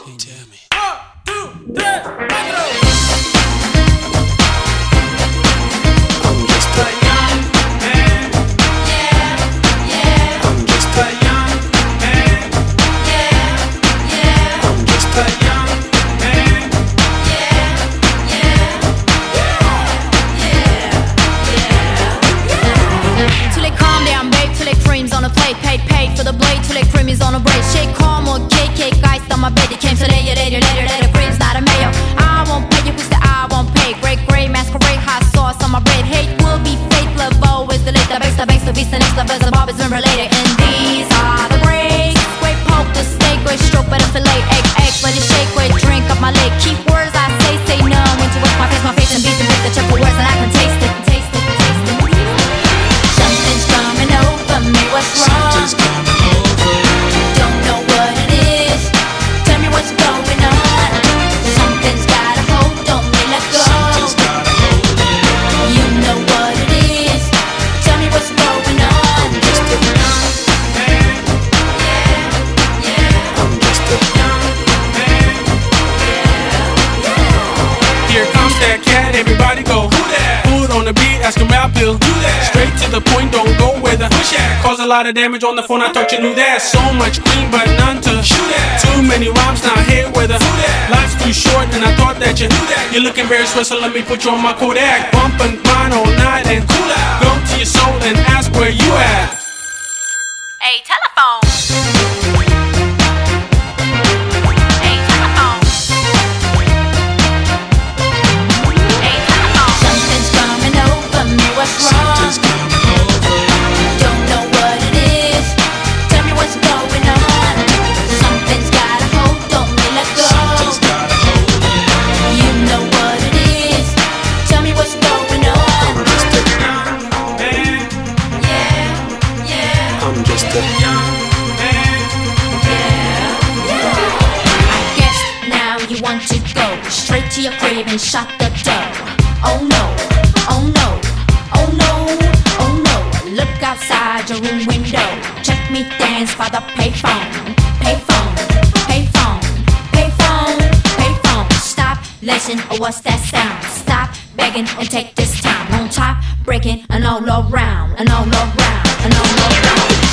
Tell me. I'm just a young man. Yeah. I'm just a young man. Yeah. I'm just a young man. Till they calm down, babe, till they creams on a plate. Paid for the blade, till they cream is on a braid. Shake calm or cake, iced on my bed. It came so later, cream's not a mayo. I won't pay you, cause I won't pay. Great, masquerade, hot sauce on my bread. Hate will be fake, love always the late. The base, the beast, the next, the best, the bob has been related. And these are the breaks. Great poke, the steak, great stroke, better fillet. Egg, let it shake, great drink up my leg. Keep words I say no. When to waste my face, and beats and bits. The check for words and I can taste it. Something's coming over me, what's wrong? Something's coming over. Don't know what it is. Tell me what's going on. Something's got a hold on me, let go. Something's got a hold on me. You know what it is. Tell me what's going on. I'm just a young man. I'm just a young man. Here comes that cat, everybody go. Who that? Put on the beat, ask him rap bill. Do that. Straight to the point, don't go with the push at. Cause a lot of damage on the phone, I thought you knew that. So much queen, but none to shoot at. Too many rhymes, now here with a life's too short, and I thought that you knew that. You're looking very sweet, so let me put you on my Kodak. Bump and grind all night and cool out. Go to your soul and ask where you at. Hey, telephone. Something's coming over me, what's wrong? Something's coming over. Don't know what it is. Tell me what's going on. Something's got a hold on me, let go. Something's got a hold on me. You know what it is. Tell me what's going on. I'm just a young Man, Yeah. I'm just a young man. I guess now you want to go straight to your crib and shut the door. Oh no, oh no, oh no, oh no. Look outside your room window. Check me dance by the payphone. Payphone. Stop, listen, or what's that sound? Stop begging and take this time. On top, breaking and all around, and all around, and all around.